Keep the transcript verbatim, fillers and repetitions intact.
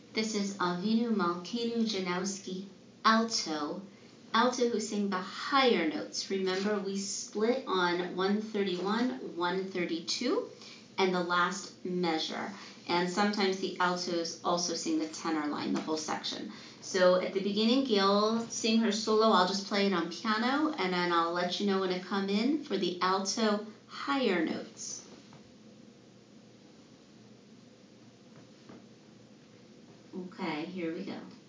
This is Avinu Malkeinu Janowski, alto. Alto who sing the higher notes. Remember, we split on one thirty-one, one thirty-two, and the last measure. And sometimes the altos also sing the tenor line, the whole section. So at the beginning, Gail sing her solo. I'll just play it on piano, and then I'll let you know when to come in for the alto higher notes. Okay, here we go.